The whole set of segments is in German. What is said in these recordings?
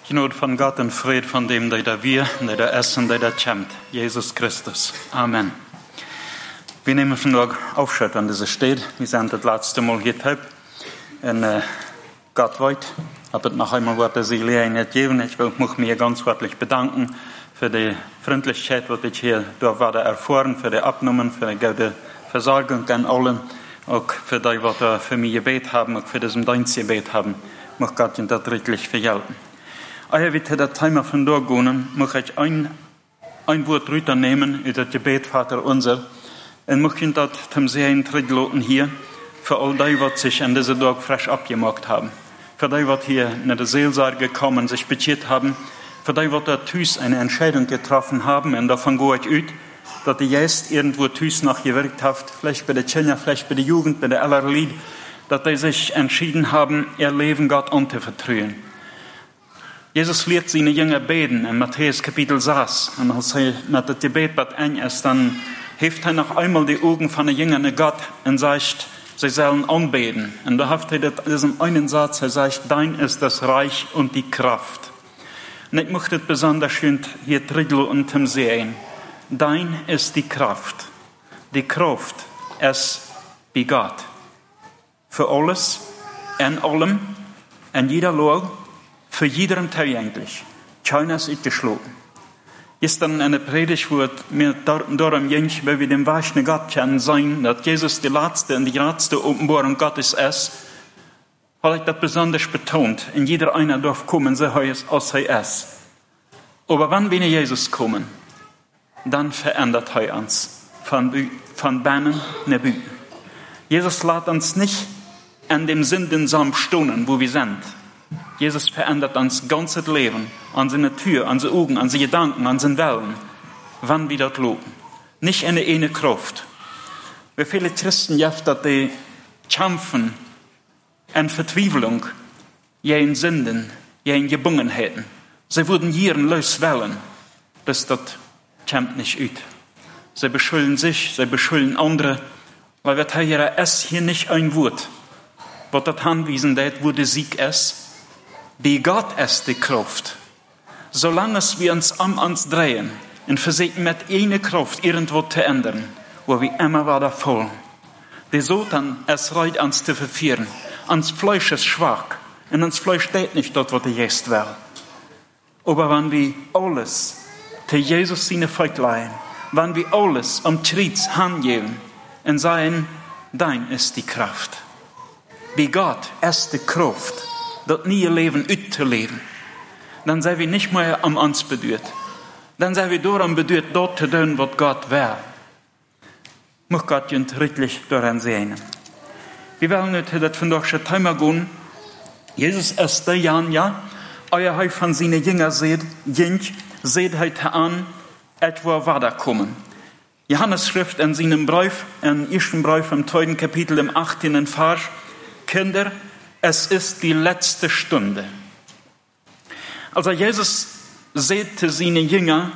Genot van Gott en fred van dem, die da wir, die da essen, die da kämmt. Jesus Christus. Amen. Wir nehmen vandaag afscheid aan deze stad. We zijn het laatste Mal hier thuis. En Gott weet, heb het nog einmal wat de Gelegenheit gegeven. Ich möchte mich ganz herzlich bedanken für die Freundlichkeit, die ich hier durch erfahren, für die Abnahmen, für die gute Versorgung an allen. Auch für die, die für mich gebet haben, auch für diesen Dienst gebet haben. Möchte Gott Ihnen das redlich vergelten. Als wir das Thema von durchgehen, möchte ich ein Wort runternehmen über das Gebet Vater unser. Und möchte Ihnen das zum Sehen trittloten hier, für all die, die sich an diesem Tag frisch abgemacht haben. Für die, die hier in der Seelsorge gekommen, sich beziert haben. Für die, die da Tüß eine Entscheidung getroffen haben. Und davon gehe ich aus, dass die jetzt irgendwo Tüß noch gewirkt hat. Vielleicht bei den Kindern, vielleicht bei der Jugend, bei der Allerlied. Dass die sich entschieden haben, ihr Leben Gott anzuvertrauen. Jesus lehrt seine Jünger beten in Matthäus Kapitel 6. Und als er mit dem Gebet eng ist, dann hebt er noch einmal die Augen von den Jüngern an Gott und sagt, sie sollen anbeten. Und da hat er diesen einen Satz, er sagt, dein ist das Reich und die Kraft. Und ich möchte es besonders schön hier drin und sehen. Dein ist die Kraft. Die Kraft ist wie Gott. Für alles, in allem, in jeder Lage, für jeden zugänglich. Keiner ist ausgeschlossen. Gestern eine Predigt, wo mir darum ging, weil wir den wahren Gott kennen sein, dass Jesus die letzte und die letzte Offenbarung Gottes ist, habe ich das besonders betont. In jeder einer darf kommen, so als er ist. Aber wenn wir in Jesus kommen, dann verändert er uns von Beinen nach Bühnen. Jesus lässt uns nicht an dem Sündensamen stoßen, wo wir sind. Jesus verändert uns ganzes Leben, an seine Tür, an seine Augen, an seine Gedanken, an seine Wellen, wann wir das loben. Nicht in eine Kraft. Wie viele Christen jetzt, dass die kämpfen in Verzweiflung, in Sünden, in Gebungenheiten. Sie würden jeden los wählen. Das kommt nicht aus. Sie beschuldigen sich, sie beschuldigen andere, weil wir hier ist hier nicht ein Wort, was das anweisen wird, wo der Sieg ist. Bei Gott ist die Kraft. Solange wir uns am uns drehen und versuchen mit einer Kraft irgendwo zu ändern, wo wir immer wieder voll. Der Satan ist bereit, uns zu verführen. Uns Fleisch ist schwach. Und uns Fleisch steht nicht dort, was er jetzt will. Aber wenn wir alles zu Jesus seine Feucht leihen, wenn wir alles am Kreuz hingeben und sagen, dein ist die Kraft. Bei Gott ist die Kraft. Dat nieuwe leven uit te leven. Dan zijn we niet meer aan ons beduurd. Dan zijn we door aan beduurd dat te doen wat God wil. Mag God je redelijk daaraan zijn. We willen nu dat vandaag het thema gaan. Jezus is de Jan, ja. Als hij van zijn Jünger ziet hij aan etwa weiterkommen. Johannes schrift in seinem Brief, in ersten Brief im 2. Kapitel im 18. Vers, Kinder, es ist die letzte Stunde. Also Jesus sagte seinen Jünger,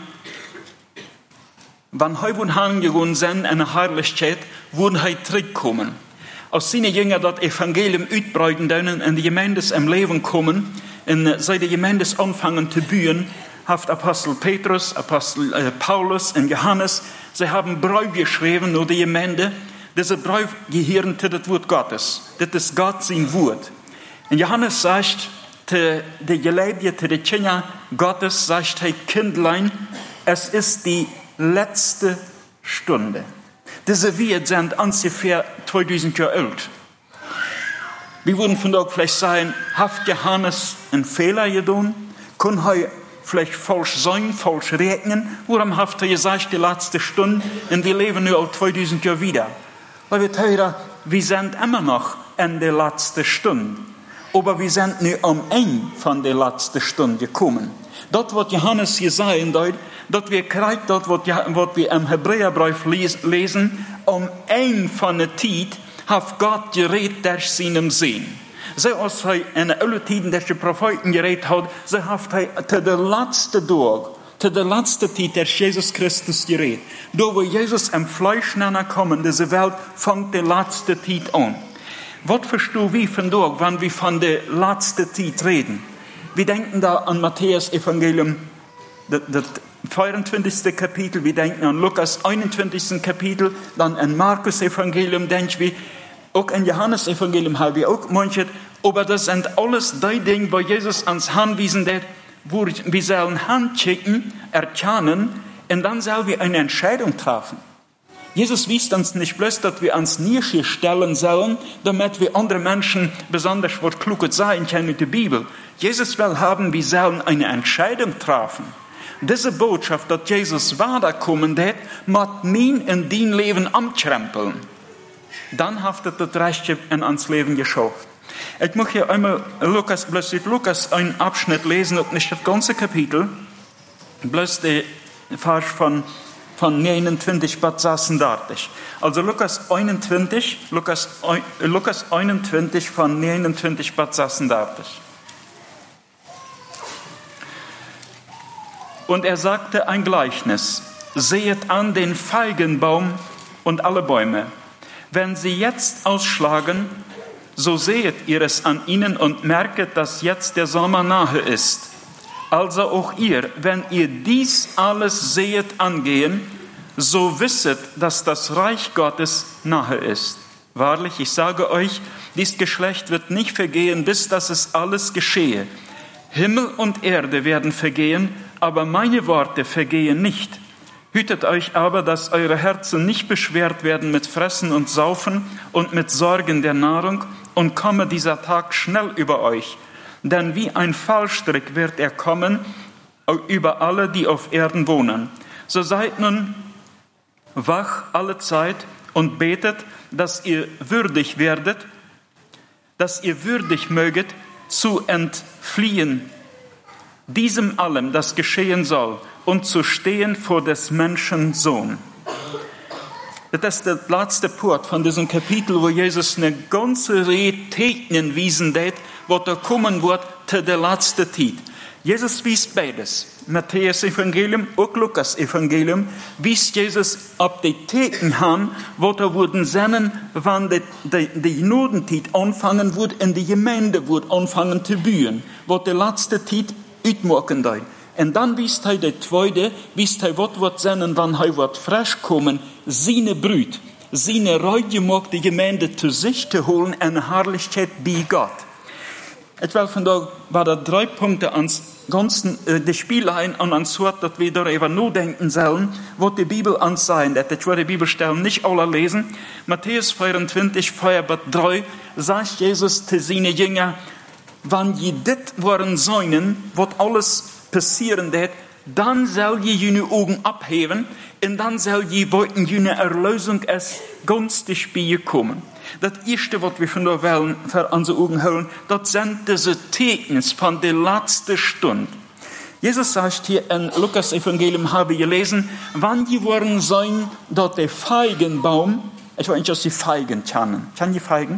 wenn er heimgegangen sind in der Herrlichkeit, würden er zurückkommen. Als seine Jünger das Evangelium ausbreiten können, in die Gemeinde im Leben kommen, und seit die Gemeinde anfangen zu bühen, hat Apostel Petrus, Apostel Paulus und Johannes, sie haben Brief geschrieben über die Gemeinde. Dieser Brief gehören zu das Wort Gottes. Das ist Gott sein Wort. Und Johannes sagt zu den Geliebten, zu den Kindern Gottes, sagt er, Kindlein, es ist die letzte Stunde. Diese Werte sind ungefähr 2000 Jahre alt. Wir würden von dort vielleicht sagen, hat Johannes einen Fehler getan? Kann er vielleicht falsch sein, falsch rechnen? Warum hat er gesagt, die letzte Stunde? Und wir leben nur auch 2000 Jahre wieder. Weil wir sind immer noch in der letzten Stunde. Aber wir sind nur am Ende von der letzten Stunde gekommen. Das, was Johannes hier sagen soll, dass wir kriegen, das, was wir im Hebräerbrief lesen, am Ende von der Zeit hat Gott geredet durch seinem Sehen. So als er in der alten Zeit durch die Propheten geredet hat, so hat er zu der letzten Tag, zu der letzten Zeit durch Jesus Christus geredet. Da wo Jesus im Fleisch kommen, diese Welt fängt die letzte Zeit an. Was verstehen wir von dort, wenn wir von der letzten Zeit reden? Wir denken da an Matthäus Evangelium, das 24. Kapitel, wir denken an Lukas 21. Kapitel, dann an Markus Evangelium, denken wir, auch an Johannes Evangelium haben wir auch manches, aber das sind alles die Dinge, wo Jesus ans Handwiesen hat, wo wir sollen Handschicken, erkennen, und dann sollen wir eine Entscheidung treffen. Jesus wies uns nicht bloß, dass wir uns Nische stellen sollen, damit wir andere Menschen besonders was Kluges sagen können in der Bibel. Jesus will haben, wir sollen eine Entscheidung treffen. Diese Botschaft, dass Jesus weiterkommen hat, macht mein in dein Leben amkrempeln. Dann haftet das Recht in ans Leben geschafft. Ich möchte hier einmal Lukas einen Abschnitt lesen, und nicht das ganze Kapitel, bloß der Vers von 29 bis 36. Also Lukas 21 von 29 bis 36. Und er sagte ein Gleichnis: Sehet an den Feigenbaum und alle Bäume. Wenn sie jetzt ausschlagen, so sehet ihr es an ihnen und merket, dass jetzt der Sommer nahe ist. Also auch ihr, wenn ihr dies alles sehet angehen, so wisset, dass das Reich Gottes nahe ist. Wahrlich, ich sage euch, dies Geschlecht wird nicht vergehen, bis dass es alles geschehe. Himmel und Erde werden vergehen, aber meine Worte vergehen nicht. Hütet euch aber, dass eure Herzen nicht beschwert werden mit Fressen und Saufen und mit Sorgen der Nahrung, und komme dieser Tag schnell über euch. Denn wie ein Fallstrick wird er kommen über alle, die auf Erden wohnen. So seid nun wach alle Zeit und betet, dass ihr würdig werdet, dass ihr würdig möget, zu entfliehen diesem allem, das geschehen soll, und zu stehen vor des Menschen Sohn. Das ist der letzte Punkt von diesem Kapitel, wo Jesus eine ganze Reihe Tegnen wiesen hat, was da kommen wird zu der letzten Zeit. Jesus wies beides. Matthäus Evangelium und Lukas Evangelium wies Jesus ab die Tegnen an, wo da wurden senden, wann die Nodenzeit anfangen wird, in die Gemeinde wird anfangen zu bühen, wo die letzte Zeit uitmaken soll. Und dann wies er der Zweite, wies er, was wird senden, wann er wird frisch kommen, seine Brüd, seine reutgemachte Gemeinde zu sich zu holen, eine Herrlichkeit bei Gott. Etwa von da war da 3 Punkte ans ganzen, die Spielereien an ans Wort, dass wir darüber nur denken sollen, was die Bibel ans sein, dass ich die Bibelstellen nicht alle lesen. Matthäus 24, 4-3, sagt Jesus zu seinen Jüngern, wenn je dit worden sollen, was alles passieren wird, dann soll je jene Augen abheben, und dann soll je wollten jene Erlösung es günstig bei je kommen. Das erste, was wir von der Welt für unsere Augen holen, das sind diese Tekens von der letzten Stunde. Jesus sagt hier in Lukas Evangelium, habe ich gelesen, wann die worden sein, dass der Feigenbaum, ich weiß nicht, dass die Feigen kennen. Kennen die Feigen?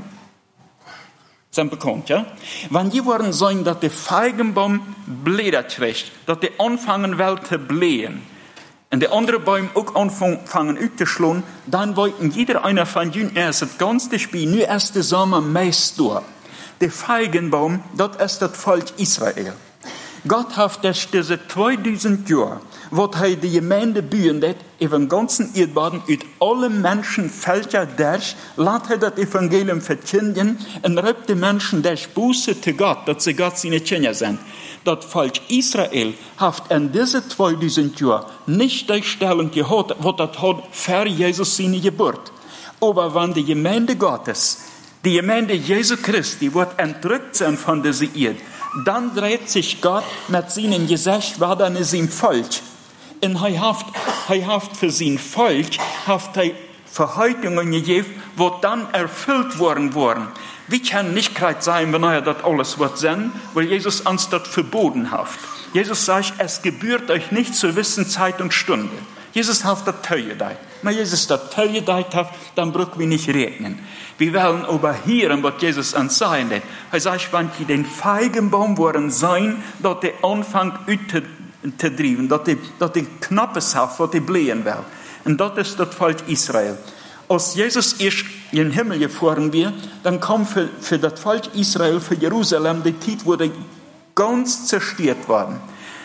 Sind bekannt, ja? Wann die worden sein, dass der Feigenbaum Blätter kriegt, dass der anfangen will zu blähen, und der andere Bäume auch anfangen auszuschlagen, dann wollten jeder einer von ihnen erst das ganze Spiel, nur erst der Sommer meist durch. Der Feigenbaum, das ist das Volk Israel. Gott hat das diese 2000 Jahre, wo er die Gemeinde bühen hat, über den ganzen Erdboden, mit allen Menschen Völker durch, lässt er das Evangelium verkündigen und rübt die Menschen durch Buße zu Gott, dass sie Gott seine Kinder sind. Das Volk Israel hat in diese 2000 Jahren nicht die Stellung gehabt, was das hat für Jesus seine Geburt. Aber wenn die Gemeinde Gottes, die Gemeinde Jesu Christi, wird entrückt sein von dieser Erde, dann dreht sich Gott mit seinem Gesicht, war dann in seinem Volk. Und er hat für sein Volk Verheißungen gegeben, die dann erfüllt worden waren. Wir können nicht kreuz sein, wenn er das alles wird sein, weil Jesus uns das verboten hat. Jesus sagt, es gebührt euch nicht zu wissen Zeit und Stunde. Jesus hat das teuer da. Wenn Jesus das teuer da hat, dann brauchen wir nicht rechnen. Wir wollen aber hören, was Jesus uns sagen hat. Er sagt, wenn die den Feigenbaum wollen sein, dass der anfängt zu treiben, dass die Knappes hat, was die blähen will. Und das ist das Volk Israel. Als Jesus erst in den Himmel gefahren wird, dann kam für das Volk Israel, für Jerusalem, die Zeit, wo ganz zerstört worden.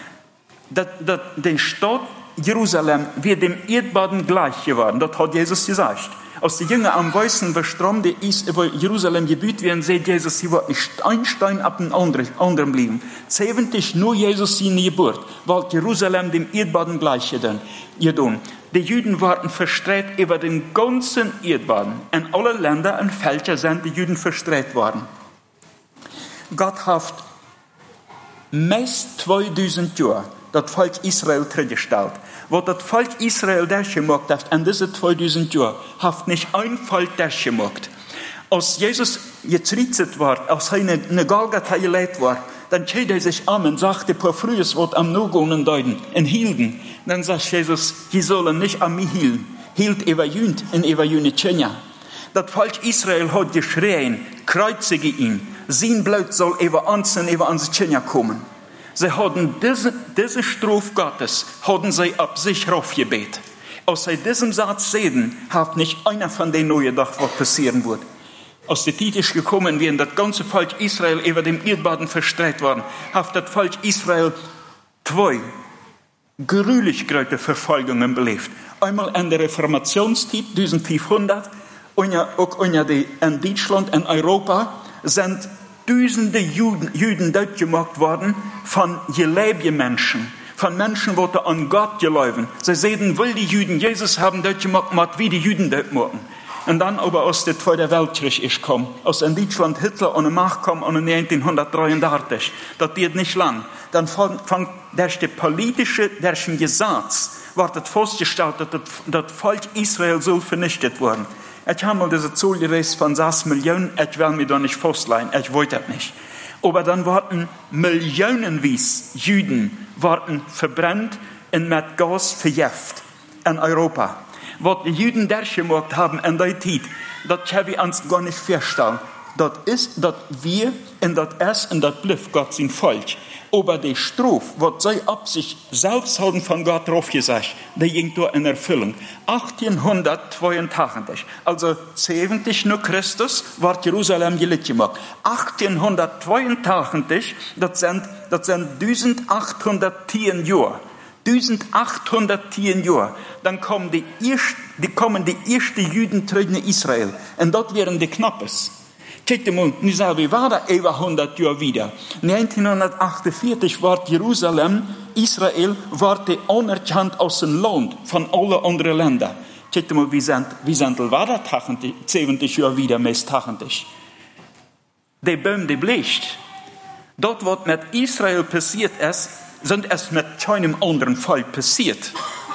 Die Stadt Jerusalem wird dem Erdboden gleich geworden. Das hat Jesus gesagt. Als die Jünger am Weißen Strom, die ist über Jerusalem gebiet werden, sieht Jesus, sie wird nicht ein Stein ab dem anderen blieben. 70 nur Jesus seine Geburt, weil Jerusalem dem Erdboden gleich getan. Die Juden waren verstreut über den ganzen Erdboden. In alle Länder und Völker sind die Juden verstreut worden. Gott hat meist 2000 Jahre das Volk Israel zurückgestellt. Was das Volk Israel durchgemacht hat, in diese 2000 Jahren, hat nicht ein Volk durchgemacht. Als Jesus getritzet war, als er eine Golgatha gelegt war, dann schaut er sich an und sagte, paar Frühes wird am Nogungen deuten, in Hielden. Dann sagt Jesus, die sollen nicht an mich hielten. Hielt über Jünd und über Jüne Tschenja. Das Volk Israel hat geschrien, kreuzige ihn. Sein Blut soll über uns und über unsere Tschenja kommen. Sie hatten diese Strophe Gottes, hatten sie ab sich raufgebet. Als sie diesen Satz sehen, hat nicht einer von denen nur gedacht, was passieren wird. Als die Zeit ist gekommen, wie das ganze Volk Israel über dem Erdboden verstreut worden, hat das Volk Israel 2 gruwlich große Verfolgungen belebt. Einmal in der Reformationszeit, 1500, und auch in Deutschland und Europa, sind Tausende Juden dort gemacht worden von gläubigen Menschen, von Menschen, die an Gott glauben. Sie sehen, will die Juden Jesus haben dort gemacht, wie die Juden dort machen. Und dann aber aus der Zweiten Weltkrieg ist gekommen, aus in Deutschland Hitler an die Macht kam in 1933. Das geht nicht lang. Dann fängt durch den politischen Gesetz, wird festgestellt, dass das Volk Israel soll vernichtet worden. Ich habe mal diese Zahl gelesen von 6 Millionen, ich will mir da nicht festleihen, ich wollte das nicht. Aber dann wurden millionenweise Juden verbrannt und mit Gas vergiftet in Europa. Was die Juden durchgemacht haben in der Zeit, das können wir uns gar nicht vorstellen. Das ist, dass wir und das ist und das bleibt Gott sein Volk. Aber die Strophe, was sie ab sich selbst haben von Gott drauf gesagt, die ging da in Erfüllung. 1882, also 70 nach Christus, wird Jerusalem gelegt gemacht. 1882, das sind 1810 Jahre. 1810 Jahre. Dann kommen die ersten Juden zurück in Israel. Und dort wären die Knappes. Nu sagen wir, war da über 100 Jahre wieder. 1948 war Jerusalem, Israel, war anerkannt aus dem Land von allen anderen Ländern. Wie sind war das 70 Jahre wieder, meist 80. Die Böhm, die bleicht. Dort, was mit Israel passiert ist, sind es mit keinem anderen Volk passiert.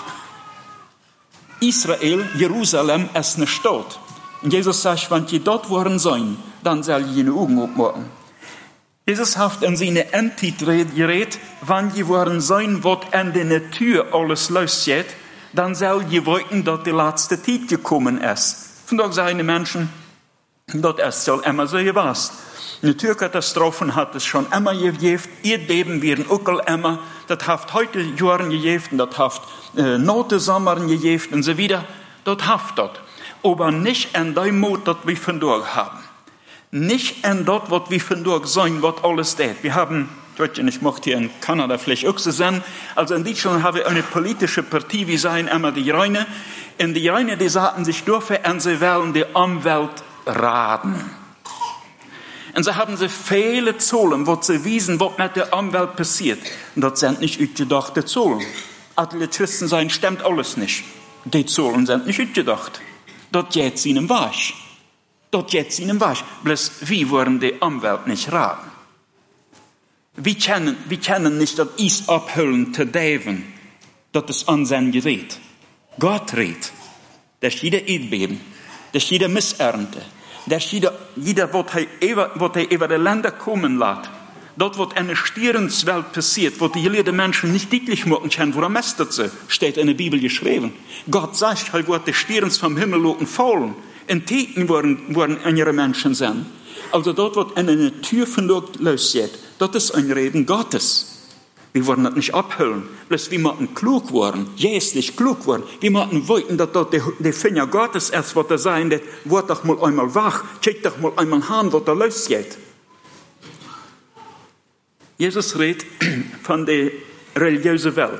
Israel, Jerusalem, ist eine Stadt. Und Jesus sagt, wenn ihr dort waren sein, dann soll ihr die Augen aufmachen. Jesus hat in seine Endtitrede geredet, wenn ihr waren sein, was an der Natur alles losgeht, dann soll ihr wollen, dass die letzte Zeit gekommen ist. Von daher sagen die Menschen, das ist soll immer so gewesen. Naturkatastrophen hat es schon immer gegeben, Erdbeben werden auch immer, das hat heute Jahren gegeben, das hat Notensommern gegeben und so wieder, das hat das. Aber nicht in dem Mut, das wir von dort haben. Nicht in das, was wir von dort sein, was alles steht. Wir haben, ich möchte hier in Kanada vielleicht auch so sein, also in Deutschland haben wir eine politische Partei, wir sagen immer die Reine. Und die Reine, die sagten sich dürfen, und sie wollen die Umwelt raten. Und sie haben viele Zahlen, wo sie wissen, was mit der Umwelt passiert. Und das sind nicht ausgedachte Zahlen. Alle Christen sagen, stimmt alles nicht. Die Zahlen sind nicht ausgedacht. Das geht ihnen wasch. Das geht ihnen wasch. Bloß, wie wollen die Umwelt nicht raten? Wir können nicht das Eis abhüllen zu Daven. Das ist an sein Gerät. Gott redet. Das ist jeder Erdbeben. Das ist jeder Missernte. Das ist jeder, was er über die Länder kommen lässt. Dort, wo eine Stierenswelt passiert, wo die gelehrten Menschen nicht deutlich machen können, wo er mästert sie, steht in der Bibel geschrieben. Gott sagt, er wird die Stierens vom Himmel fallen. Und Täten worden in ihre Menschen sein. Also dort, wo eine Natur von dort losgeht, das ist ein Reden Gottes. Wir wollen das nicht abhüllen. Bloß wir müssen klug werden, jästlich klug werden. Wir müssen wollen, dass dort der Finger Gottes ist, was er sein wird. Wort doch mal einmal wach, check doch mal einmal an, was da losgeht. Jesus redet von der religiösen Welt.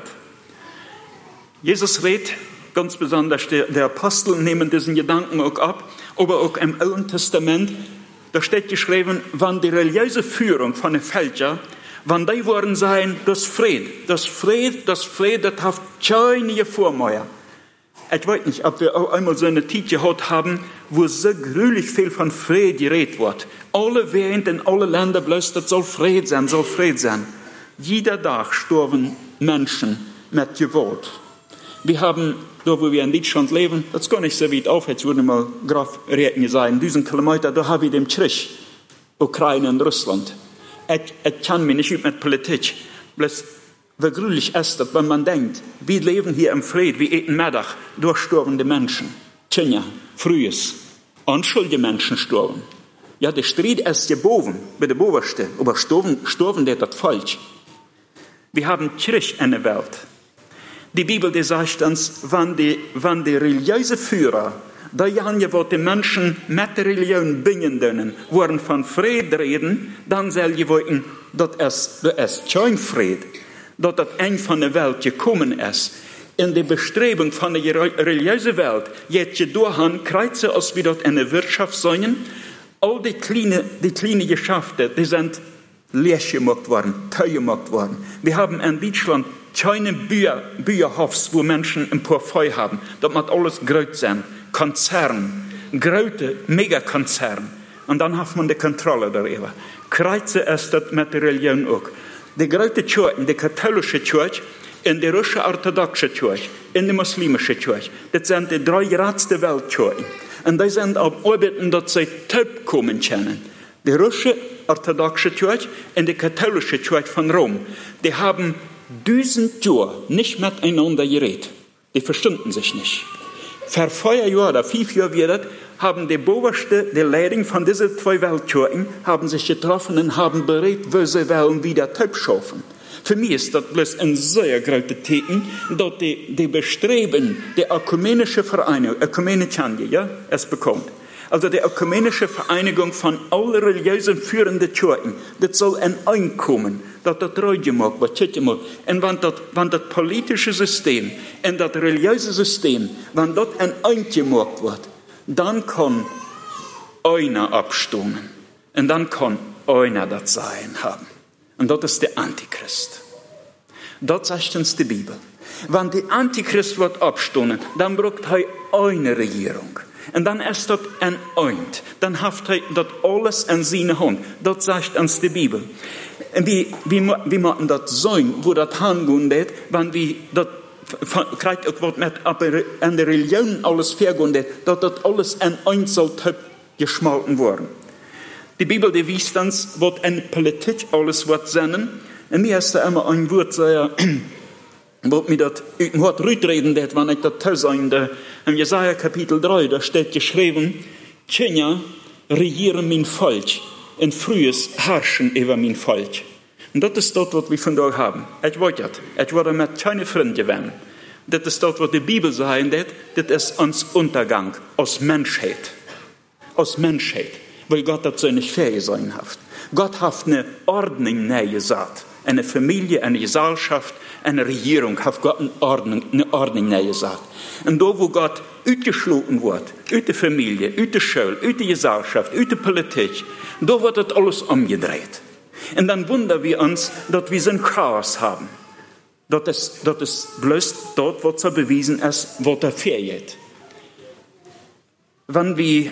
Jesus redet, ganz besonders der Apostel nehmen diesen Gedanken auch ab, aber auch im Alten Testament, da steht geschrieben, wann die religiöse Führung von den Völkern, wann die worden sein, das Fried, das hat keine Vormeier. Ich weiß nicht, ob wir auch einmal so eine Zeit gehabt haben, wo so grülich viel von Fried geredet wird. Alle während in alle Länder bloß, das soll Fried sein, soll Fried sein. Jeder Tag sterben Menschen mit Gewalt. Wir haben, da wo wir in Deutschland leben, das ist gar nicht so weit auf, jetzt würde mal Graf reden sein, 1000 Kilometer, da habe ich den Krieg, Ukraine und Russland. Ich kann mich nicht üben mit Politik, bloß wie grülich ist das, wenn man denkt, wir leben hier im Frieden, wir eten Mittag, durchstorbende Menschen. Kinder, frühes, unschuldige Menschen sterben. Ja, der Streit ist gebogen, bei der Oberste, aber sterben der das falsch. Wir haben Krieg in der Welt. Die Bibel, die sagt uns, wenn die religiöse Führer, diejenigen, die die Menschen mit der Religion binden, wollen von Frieden reden, dann soll die wollen, dass es kein Frieden, dass das Ende von der Welt gekommen ist. In der Bestrebung von der religiösen Welt, jetzt durch Kreuze aus wie dort in der Wirtschaft sein, all die kleinen Geschäfte, die sind leer gemacht worden, teuer gemacht worden. Wir haben in Deutschland keine Bücherhofs, wo Menschen ein paar Feu haben. Das muss alles groß sein. Konzern, große Megakonzern. Und dann hat man die Kontrolle darüber. Kreuze ist das mit der Religion auch. Die große Kirche, die katholische Kirche, in die russisch-orthodoxe Kirche, in die muslimische Kirche, das sind die 3 größten Weltkirchen. Und die sind am Arbeiten, dass sie taub kommen können. Die russisch-orthodoxe Kirche und die katholische Kirche von Rom, die haben 1000 Jahre nicht miteinander geredet. Die verstanden sich nicht. Vor 4 Jahren oder 5 Jahren wieder haben die Oberste, die Leitung von diesen 2 Weltkirchen, haben sich getroffen und haben berät, wo sie wollen wieder taub schaffen. Für mich ist das bloß ein sehr großes Thema, dass die Bestreben, die ökumenische Vereinigung, Ökumenitanje, ja, es bekommt. Also die ökumenische Vereinigung von allen religiösen führenden Kirchen, das soll ein Einkommen, dass das treu gemacht wird. Und wenn das politische System und das religiöse System, wenn das ein Eingemacht wird, dann kann einer abstimmen. Und dann kann einer das Sein haben. Und das ist der Antichrist. Das sagt uns die Bibel. Wenn der Antichrist wird abstimmen, dann braucht er eine Regierung. Und dann ist das ein Eint. Dann hat er das alles in seine Hand. Das sagt uns die Bibel. Und wie machen das sein, wo das hingehen wird, wenn wir das kriegt auch was mit, aber in der Religion alles vergehen wird, dass das alles in Einzelteil geschmolten worden. Die Bibel, die weist uns, was in Politik alles wird sein. Und mir ist da immer ein Wort, wo mir das in Wort rütreden wird, wenn ich das tue, in Jesaja Kapitel 3, da steht geschrieben, Kinder regieren mein Volk, und frühes herrschen über mein Volk. Und das ist das, was wir von da haben. Ich weiß das. Ich werde mit keine Freunde werden. Das ist das, was die Bibel sagt, das ist uns Untergang aus Menschheit. Aus Menschheit. Weil Gott das so nicht fair sein hat. Gott hat eine Ordnung näher gesagt. Eine Familie, eine Gesellschaft, eine Regierung hat Gott eine Ordnung näher gesagt. Und da, wo Gott ausgeschlossen wird, aus der Familie, aus der Schule, aus der Gesellschaft, aus der Politik, da wird das alles umgedreht. Und dann wundern wir uns, dass wir so ein Chaos haben. Das ist bloß dort, was so bewiesen ist, was da fehlt. Wenn wir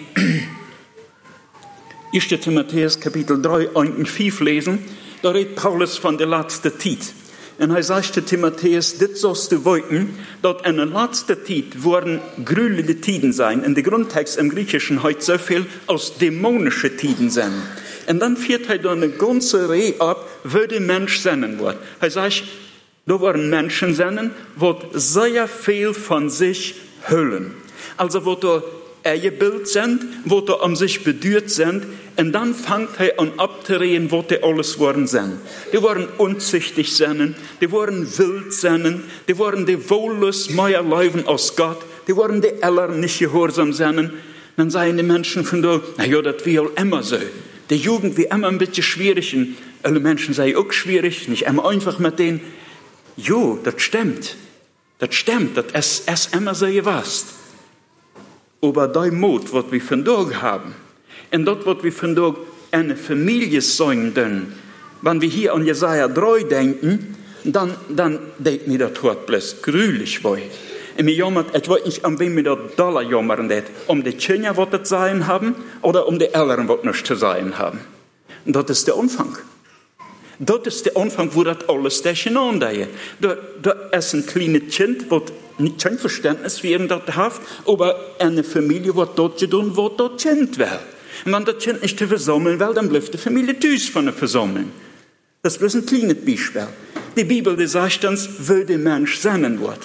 1. Timotheus Kapitel 3, 1 und 5 lesen, da redet Paulus von der letzten Zeit. Und er sagt Timotheus, das sollst du wollen, dass in der letzten Zeit werden grühlige Tiden sein. In der Grundtext im Griechischen heute so viel aus dämonische Tiden sein. Und dann führt er da eine ganze Reihe ab, wo der Mensch sein wird. Er sagt, da werden Menschen sein, die sehr viel von sich hüllen. Also, wo da Ehebild sind, wo da um sich bedürt sind, und dann fängt er an abzureden, wo die alles worden sind. Die waren unzüchtig sein, die waren wild sein, die waren die wohllos mehr leben aus Gott, die waren die Eltern nicht gehorsam sein. Dann sagen die Menschen von da, na ja, das will immer so. Die Jugend wie immer ein bisschen schwierig, Alle Menschen sei auch schwierig, nicht immer einfach mit denen. Jo, das stimmt. Das stimmt, das ist immer so gewesen. Aber dein Mut, was wir von dort haben, und dort, was wir von dort eine Familie sein können, wenn wir hier an Jesaja 3 denken, dann denkt mir das Wort bloß grülich bei. Und mir jammert, ich weiß nicht, an wem mir das Dollar jammern det, die Kinder, was das sein haben, oder die Eltern, was nicht zu sein haben. Und das ist der Anfang. Das ist der Anfang, wo das alles durcheinander ist. Da ist ein kleines Kind, das nicht kein Verständnis für das hat, aber eine Familie, die dort getan, was das Kind will. Und wenn das Kind nicht zu versammeln will, dann bleibt die Familie düs von der Versammeln. Das ist bloß ein kleines Beispiel. Die Bibel, die sagt uns, will der Mensch sein wird.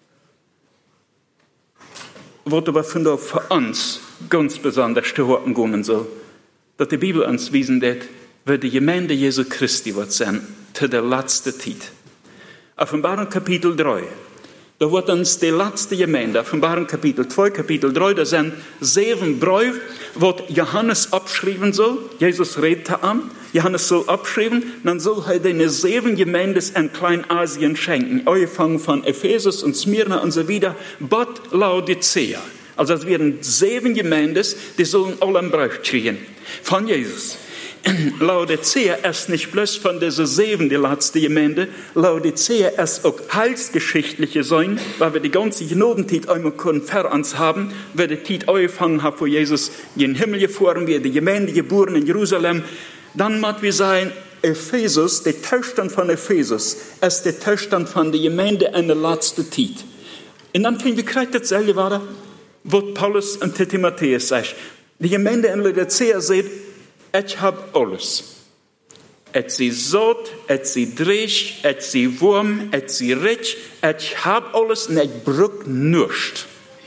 Was aber von da für uns ganz besonders zu hören gehen soll, dass die Bibel uns wiesen wird, wird die Gemeinde Jesu Christi wird sein, zu der letzten Zeit. Offenbarung Kapitel 3. Da wird uns die letzte Gemeinde, Offenbarung Kapitel 2, Kapitel 3, da sind 7 Briefe, was Johannes abschreiben soll. Jesus redet an. Johannes soll abschreiben, dann soll er den 7 Gemeindes in Kleinasien schenken. Angefangen von Ephesus und Smyrna und so weiter, bis Laodicea. Also es werden 7 Gemeindes, die sollen alle einen Brief kriegen von Jesus. Laodicea ist nicht bloß von dieser 7 die letzte Gemeinde. Laodicea ist auch heilsgeschichtliche sein, weil wir die ganze Gnadenzeit einmal vor uns haben, weil die Zeit angefangen hat, wo Jesus in den Himmel gefahren wird, die Gemeinde geboren in Jerusalem. Dann muss wir sagen, Ephesus, der Zustand von Ephesus, ist der Zustand von der Gemeinde in der letzten Zeit. Und dann finden wir gleich dasselbe weiter, was Paulus und Timotheus sagt. Die Gemeinde in Laodicea sagt, ich habe alles. Ich sie satt, ich sie dresch, ich sie warm, ich sie rich, ich habe alles und ich brauche nichts.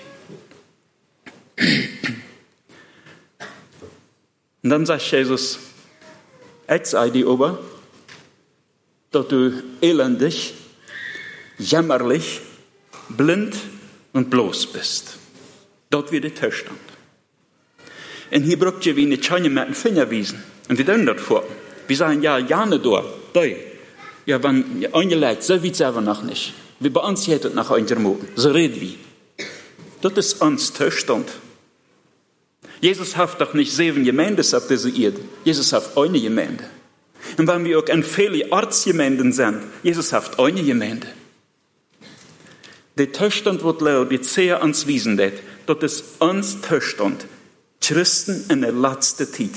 Und dann sagt Jesus, ich sage dir aber, dass du elendig, jämmerlich, blind und bloß bist. Dort wird der Zustand. Und hier braucht ihr wie eine Scheine mit dem Finger wiesen. Und wir tun das vor. Wir sagen, ja, Jane da. Ja, wenn ihr eingeleitet, so wie es selber noch nicht. Wie bei uns hättet nach einer Moten. So reden wir. Das ist uns Zustand. Jesus hat doch nicht 7 Gemeinden auf dieser Erde. Jesus hat eine Gemeinde. Und wenn wir auch in viele Ortsgemeinden sind, Jesus hat eine Gemeinde. Der Zustand, wird Laodicea uns wiesen, das ist uns Zustand. Christen in der letzten Zeit.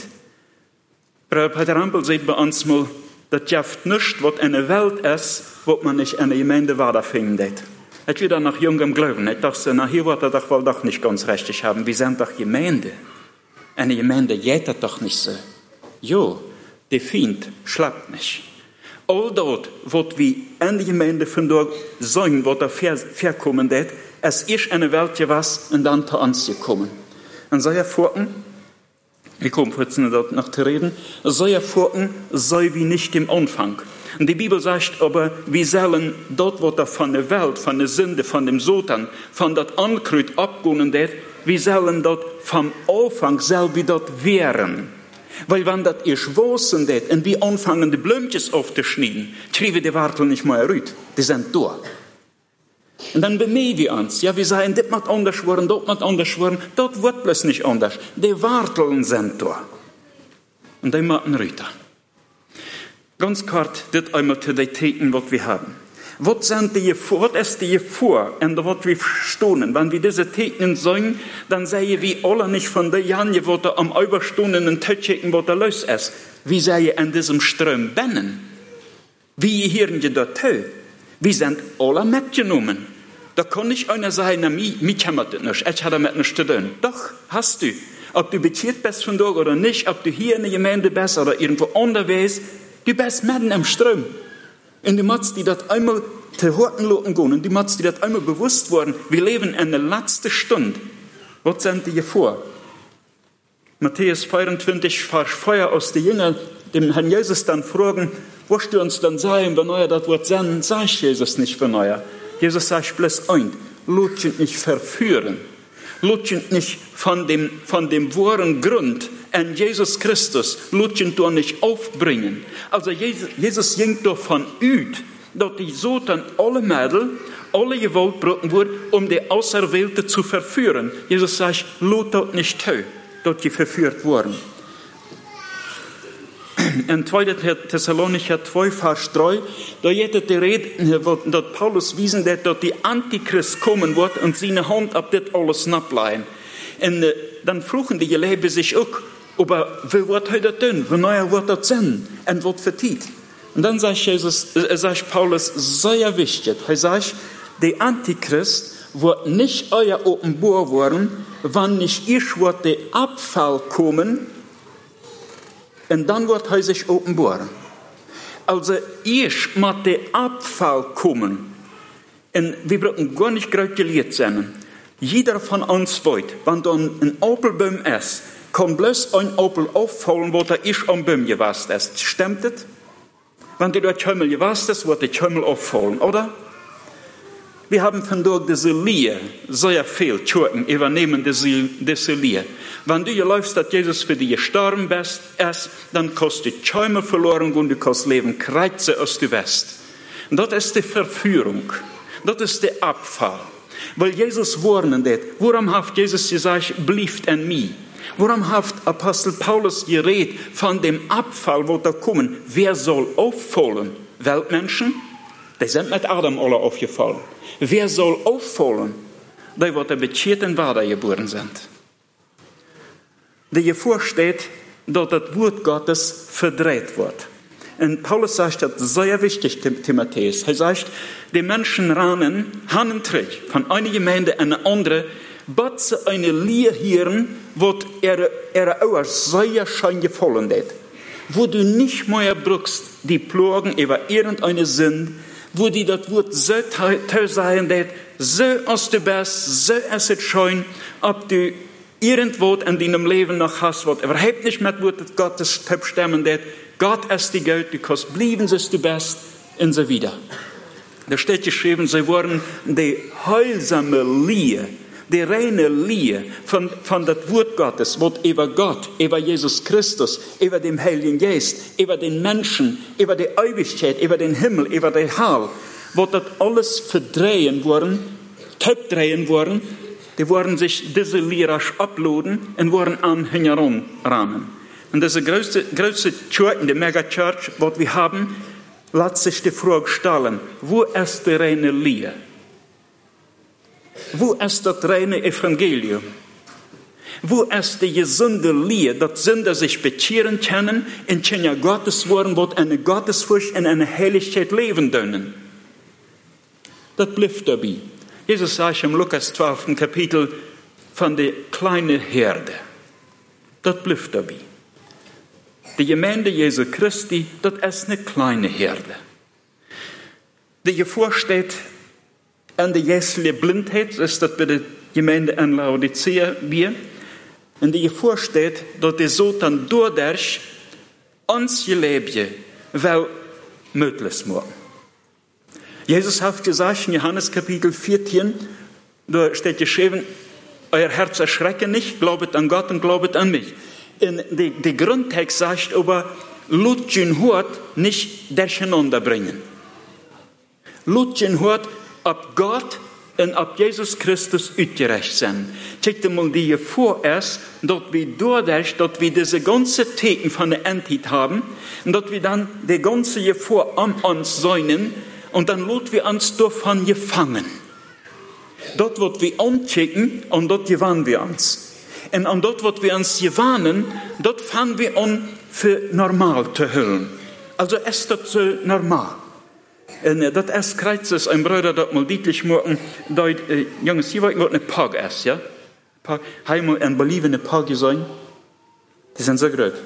Peter Rampel sagt bei uns mal, das schafft nichts, was in der Welt ist, was man nicht in der Gemeinde weiterfindet. Ich will da nach jungem Glauben. Ich dachte, na, hier wird er doch wohl doch nicht ganz richtig haben. Wir sind doch Gemeinde. Eine Gemeinde geht das doch nicht so. Jo, der Feind schlappt nicht. All dort, was wir in der Gemeinde von dort sagen, was da verkommen wird, es ist eine Welt was und dann zu uns gekommen. Und so erfolgen, wir kommen jetzt dort noch zu reden, so erfolgen, sei wie nicht im Anfang. Und die Bibel sagt aber, wir sollen dort, wo da von der Welt, von der Sünde, von dem Satan, von dort Ankrut abgehen wird, wir sollen dort vom Anfang selber dort wehren. Weil wenn das ist wosen wird und wir anfangen, die Blümchen aufzuschneiden, kriegen wir die Wartel nicht mehr rüt. Die sind da. Und dann bemühen wir uns. Ja, wir sagen, das muss anders werden, das muss anders werden. Das wird bloß nicht anders. Die Warteln sind da. Und die machen rüter. Ganz kurz, das einmal zu den Theken, was wir haben. Was sind die vor? Was ist die vor? Und was wir verstehen. Wenn wir diese Theken singen, dann sagen wir alle nicht von der Janje, wo da am überstundenen Tötchen, wo da los ist. Wir sagen in diesem Ström bennen. Wie hören wir dort zu? Wir sind alle mitgenommen. Da kann nicht einer sagen, na, mich hämmert das nicht, ich habe damit nichts zu tun. Doch, hast du. Ob du bekehrt bist von dort oder nicht, ob du hier in der Gemeinde bist oder irgendwo unterwegs, du bist mitten im Strom. Und du musst dir das einmal zu Horten lassen gehen und du musst dir das einmal bewusst werden, wir leben in der letzten Stunde. Was sind die vor? Matthäus 24, Vers Feuer aus den Jüngern, dem Herrn Jesus dann fragen, was du uns dann sagen, wenn euer das Wort senden, sagt Jesus nicht von euer. Jesus sagt bloß ein, lasst nicht verführen. Lasst nicht von dem wahren Grund an Jesus Christus, lutschen doch nicht aufbringen. Also Jesus ging davon aus, dass die Satan alle Mittel, alle Gewalt brauchen wird, um die Auserwählte zu verführen. Jesus sagt, lut dort nicht zu, dass die verführt wurden. In 2. Thessalonicher 2, Vers 3, da hätte die Rede, dass Paulus wiesen hat, dass die Antichrist kommen wird und seine Hand ab das alles nachleihen. Und dann frugen die Gelehrten sich auch, aber wie wird er das tun? Wie neuer wird das sein? Und was für Zeit? Und dann sagt Paulus, sehr wichtig, er sagt, der Antichrist wird nicht euer offenbar werden, wann nicht ich wird der Abfall kommen, und dann wird er sich offenbaren. Also ich muss der Abfall kommen. Und wir brauchen gar nicht gerade gelehrt sein. Jeder von uns weiß, wenn da ein Apfelbaum ist, kann bloß ein Apfel auffallen, wo der ich am Baum gewasst ist. Stimmt das? Wenn du dort Schimmel gewasst ist, wird der Schimmel auffallen, oder? Wir haben von dort diese Lehre, sehr viel Schurken übernehmen diese Lehre. Wenn du läufst, dass Jesus für dich gestorben ist, dann kannst du Schäume verloren und du kannst Leben kreuzen, als du wirst. Und das ist die Verführung. Das ist der Abfall. Weil Jesus warnen hat, warum hat Jesus gesagt, bleibt an mir? Warum hat Apostel Paulus geredet von dem Abfall, wo da kommen? Wer soll auffallen? Weltmenschen? Die sind mit Adam alle aufgefallen. Wer soll auffallen? Die, die bekehrten in Wader geboren sind. Die Gefahr steht, dass das Wort Gottes verdreht wird. Und Paulus sagt das sehr wichtig, Timotheus. Er sagt, die Menschen rennen, Hand trägt, von einer Gemeinde in eine andere, bis sie eine Lehre hören, wo ihre Augen sehr schön gefallen hat. Wo du nicht mehr brauchst, die Plagen über irgendeine Sinn, wo die das Wort so toll sein wird, so als du bist, so ist es schön, ob du irgendwo in deinem Leben noch hast, was überhaupt nicht mit Wort Gottes stimmen wird. Gott ist die Geld, du kannst bleiben, so du bist, und so wieder. Da steht geschrieben, sie wurden die heilsame Lehre, die reine Lehre von das Wort Gottes, was über Gott, über Jesus Christus, über den Heiligen Geist, über den Menschen, über die Ewigkeit, über den Himmel, über den Hall, was das alles verdrehen worden, drehen worden, die worden sich diese Lehre abladen und worden Anhänger rahmen. Und diese größte Church, die Megachurch, was wir haben, lässt sich die Frage stellen, wo ist die reine Lehre? Wo ist das reine Evangelium? Wo ist die gesunde Lehre, dass Sünder sich bekehren können und Kinder Gottes werden, wo eine Gottesfurcht und eine Heiligkeit leben können? Das bleibt dabei. Jesus sagt im Lukas 12. Kapitel von der kleinen Herde. Das bleibt dabei. Die Gemeinde Jesu Christi, das ist eine kleine Herde. Die Gefahr steht an der jährliche Blindheit, das ist das bei der Gemeinde in Laodicea wir. Und die Gefahr steht, dass der Satan dadurch uns Leben will möglich machen. Jesus hat gesagt in Johannes Kapitel 14, da steht geschrieben, euer Herz erschrecke nicht, glaubet an Gott und glaubet an mich. Und der Grundtext sagt aber, Lutschen hört nicht durcheinander bringen. Lutschen hört, ob Gott und ob Jesus Christus utgerecht sind. Check dir mal die Gefahr ist, dass wir dadurch, dass wir diese ganze Theken von der Endheit haben, und dass wir dann die ganze Gefahr an uns säunen, und dann lot wir uns davon gefangen. Dort, was wir anchecken, und dort gewannen wir uns. Und an dort, was wir uns gewannen, dort fangen wir an, für normal zu hören. Also ist das so normal. Und das ist kreuzes, ein Bruder, das mal deutlich machen, dass, Jungs, hier wollen wir eine Pag essen, ja? Pag, haben wir in Berlin eine Pag gesehen? Die sind so groß.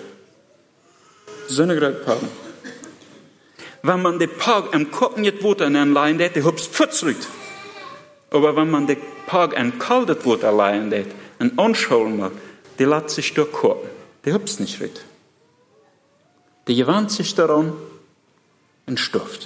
So eine große Pag. Wenn man die Pag im Kopf nicht Wasser anleihen lässt, die hüpft zurück. Aber wenn man die Pag in kaltes Wasser anleihen lässt, und anschauen macht, die lässt sich durchkochen. Die hüpft nicht zurück. Die gewöhnt sich daran und stofft.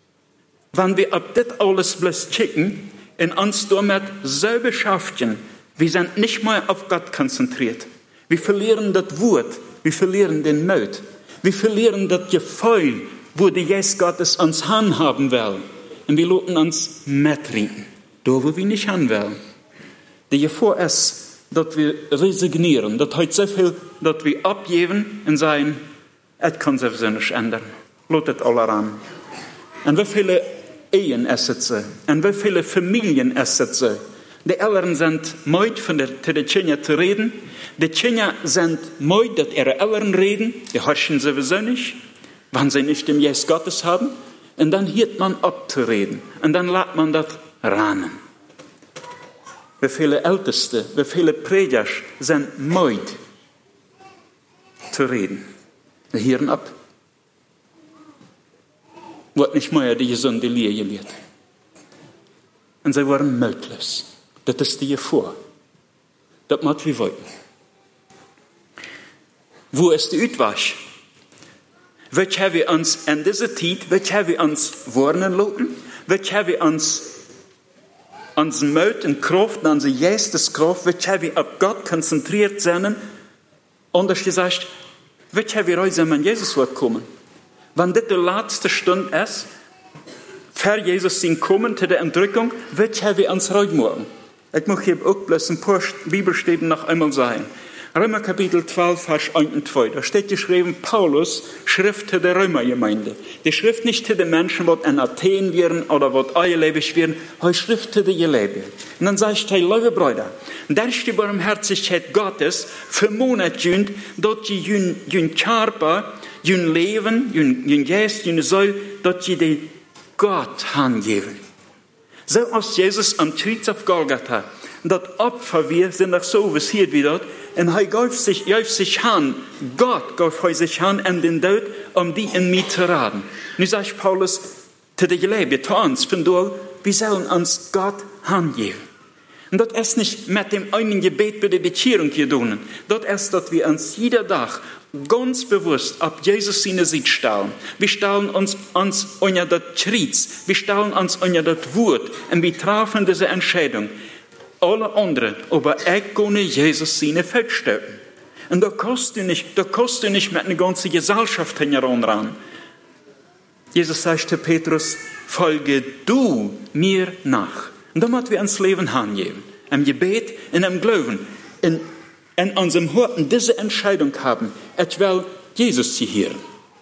Wenn wir ab das alles bloß checken und uns damit so beschäftigen, Wir sind nicht mehr auf Gott konzentriert. Wir verlieren das Wort, wir verlieren den Mut. Wir verlieren das Gefühl, wo der Geist Gottes uns handhaben will. Und wir lassen uns mitreden, da wo wir nicht hin wollen. Die Gefahr ist, dass wir resignieren, dass heute so viel, dass wir abgeben und sagen, es kann sich nicht ändern. Lass es alle ran. Und wie viele Ehen ist es so? Und wie viele Familien ist es so? Die Eltern sind müde, zu den Kindern zu reden. Die Kinder sind müde, dass ihre Eltern reden. Die hören sowieso nicht, wenn sie nicht den Geist Gottes haben. Und dann hört man abzureden. Und dann lässt man das ranen. Wie viele Älteste, wie viele Prediger sind müde zu reden. Sie hören ab. Wird nicht mehr die gesunde Lehre gelehrt. Und sie waren möglich. Das ist die Gefahr. Das muss wir wollen. Wo ist die Utwasch? Wat haben wir uns in dieser Zeit, wat haben wir uns warnen lassen? Wat haben wir uns Mut und Kraft, unsere Geisteskraft, wat haben wir auf Gott konzentriert sein? Anders gesagt, wat haben wir heute an Jesus wird kommen? Wenn das die letzte Stunde ist, für Jesus sein Kommen zu der Entrückung, wat haben wir uns heute morgen? Ich möchte hier auch bloß ein paar Bibelstellen noch einmal sagen. Römer Kapitel 12, Vers 1 und 2. Da steht geschrieben, Paulus schrift zu der Römergemeinde. Die schrift nicht zu den Menschen, die in Athen wären oder die eierlebig wären, er schrift zu den Geleben. Und dann sagt er, liebe Brüder, durch die Barmherzigkeit Gottes vermohnet jünd, dass die jün Körper, jün Leben, jün Geist, jün Seele, dass die den Gott hingeben. So als Jesus am Kreuz auf Golgatha, das Opfer wir sind doch so, wie es hier wieder, und er gab sich an, Gott gab sich an an den Tod, um die in mir zu raten. Nun sagt Paulus zu den Gläubigen, zu uns, von dort, wir sollen uns Gott hingeben. Und das ist nicht mit dem einen Gebet bei der Bekehrung hier tun. Das ist, dass wir uns jeder Tag ganz bewusst auf Jesus seine Seite stellen. Wir stellen uns unter das Kreuz, wir stellen uns unter das Wort und wir treffen diese Entscheidung. Alle anderen, aber ich kann Jesus seine Feld stellen. Und da kannst du nicht mit einer ganzen Gesellschaft heran. Jesus sagt zu Petrus, folge du mir nach. Und da müssen wir uns Leben hingeben. Im Gebet, in dem Glauben, in unserem Herzen diese Entscheidung haben, ich will Jesus zu hören.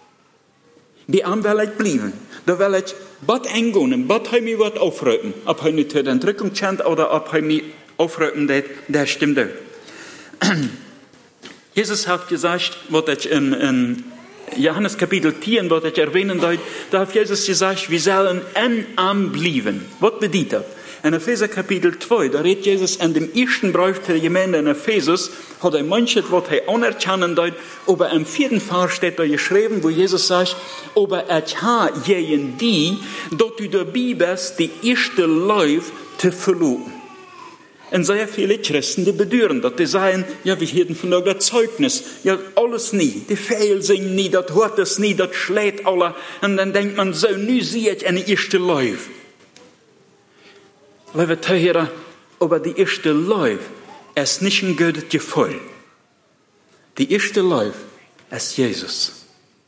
Die Arme will ich bleiben. Da will ich Bad eingehen, Bad heim mich wird aufrücken. Ob er nicht zur Entrückung kennt oder ob er mich aufrücken, der stimmt auch. Jesus hat gesagt, was ich in Johannes Kapitel 10, was ich erwähnen darf, da hat Jesus gesagt, wir sollen am bleiben. Was bedeutet das? In Epheser Kapitel 2, da redet Jesus in dem ersten Brief der Gemeinde in Ephesus, hat manches, was er anerkennen darf, aber im 4. Vers steht da geschrieben, wo Jesus sagt, aber ich habe jenen die, dort du dabei bist, die erste Lauf zu verloren. Und sehr viele Christen, die bedauern das, die sagen, ja, wir hätten von der Zeugnis, ja, alles nie, die Fehl singen nie, das hört es nie, das schlägt alle, und dann denkt man so, nu sehe ich eine erste Lauf. Liebe Zuhörer, aber die erste Lauf ist nicht ein gutes Gefühl. Die erste Lauf ist Jesus.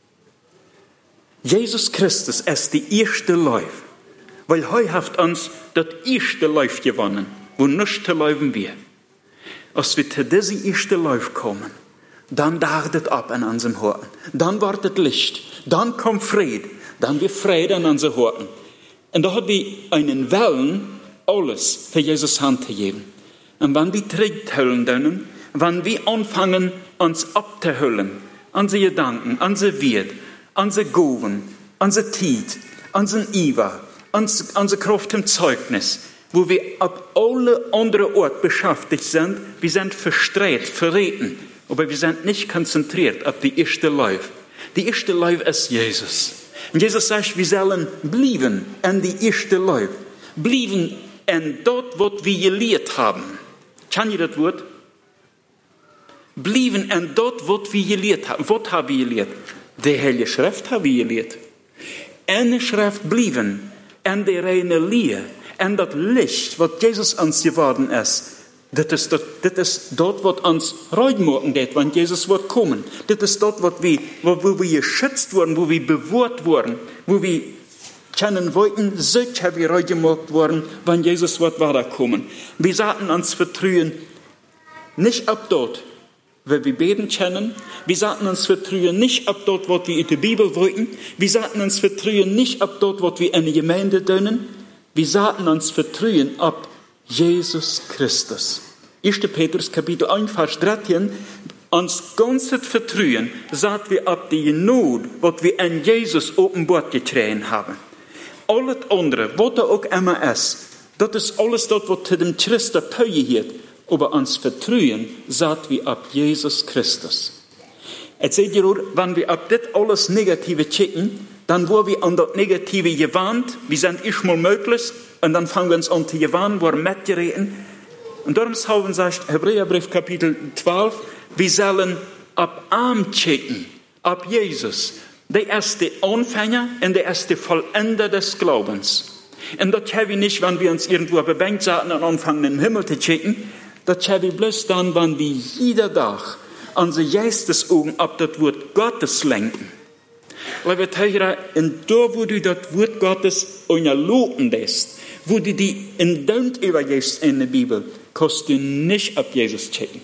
Jesus Christus ist die erste Lauf, weil er hat uns das erste Lauf gewonnen, wo nichts zu laufen wir. Als wir zu diesem ersten Lauf kommen, dann dachtet ab in unserem Herzen, dann wartet Licht, dann kommt Friede, dann wird Friede in unseren Herzen. Und da haben wir einen Willen, alles für Jesus Hand zu geben. Und wenn wir zurückholen können, wenn wir anfangen, uns abzuholen, unsere Gedanken, unsere Wert, unsere Gaben, unsere Zeit, unseren Iver, unsere Kraft im Zeugnis, wo wir auf alle anderen Orte beschäftigt sind, wir sind verstreut, verreten, aber wir sind nicht konzentriert auf die erste Lauf. Die erste Lauf ist Jesus. Und Jesus sagt, wir sollen bleiben in die erste Lauf. Bleiben in dort, was wir gelehrt haben. Kann ihr das Wort? Bleiben in dort, was wir gelehrt haben. Was haben wir gelehrt? Die Heilige Schrift haben wir gelehrt. In der Schrift bleiben, in der reine Lehre, in das Licht, was Jesus uns geworden ist. Das ist dort, was uns reutmorgen geht, wenn Jesus wird kommen. Das ist dort, wo wir geschützt wurden, wo wir bewahrt wurden, wo wir kennen wollten, solch haben wir reutmorgen worden, wenn Jesus wird weiterkommen. Wir sollten uns vertrauen, nicht ab dort, weil wir beten kennen. Wir sollten uns vertrauen, nicht ab dort, was wir in der Bibel wollten. Wir sollten uns vertrauen, nicht ab dort, was wir in der Gemeinde tun. Wir sollten uns vertrauen, ab Jesus Christus. 1. Petrus Kapitel 1, Vers 13, uns ganzes Vertrauen sagt wir ab die Not, was wir an Jesus offenbart getragen haben. Alles andere, was da auch immer ist, das ist alles dort, was zu dem Christen gehört. Aber uns Vertrauen sagt wir ab Jesus Christus. Jetzt seht ihr, wenn wir ab das alles Negative checken, dann wo wir an das Negative gewarnt, wir sind nicht mal möglich, und dann fangen wir uns an zu gewarnen, wo wir mitgereden. Und darum sagt Hebräerbrief Kapitel 12, wir sollen ab Arm checken, ab Jesus, der erste Anfänger und der erste Vollender des Glaubens. Und das haben wir nicht, wenn wir uns irgendwo bebenkt saßen und anfangen, den Himmel zu checken. Das haben wir bloß dann, wenn wir jeden Tag unsere Geistesaugen ab das Wort Gottes lenken. Liebe Töchter, und da, wo du das Wort Gottes unterloten lässt, wo du die entdeunt übergehst in der Bibel, kannst du nicht ab Jesus checken.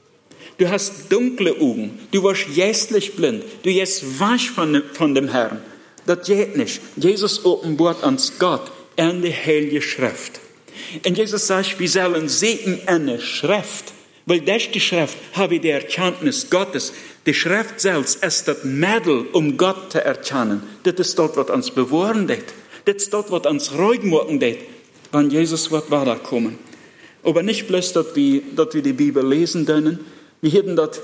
Du hast dunkle Augen, du warst geistlich blind, du gehst wasch von dem Herrn. Das geht nicht. Jesus offenbart uns Gott in der Heilige Schrift. Und Jesus sagt, wir sollen sehen in der Schrift, weil durch die Schrift habe ich die Erkenntnis Gottes. Die Schrift selbst ist das Mittel, um Gott zu erkennen. Das ist dort, was uns bewahren wird. Das ist dort, was uns ruhig machen wird, wenn Jesus wird weiterkommen. Aber nicht bloß, dass wir die Bibel lesen können. Wir hätten das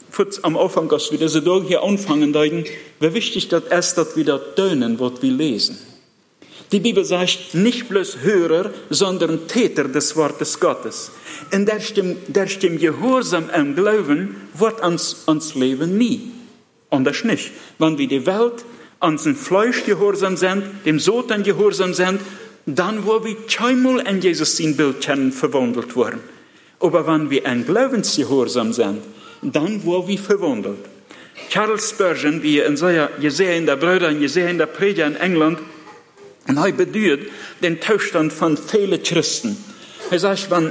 am Anfang, als wir diese Tage hier anfangen, wie wichtig das ist, dass wir das tun, was wir lesen. Die Bibel sagt, nicht bloß Hörer, sondern Täter des Wortes Gottes. Und durch dem Gehorsam und Glauben wird uns Leben nie. Anders nicht. Wenn wir die Welt, unseren Fleisch gehorsam sind, dem Satan gehorsam sind, dann wo wir keinmal in Jesus sein Bild kennen, verwandelt worden. Aber wenn wir ein Glaubensgehorsam sind, dann wo wir verwandelt. Charles Spurgeon, wie in seiner gesehen der Brüder und gesehen der Prediger in England, und er bedeutet den Zustand von vielen Christen. Er sagt, wenn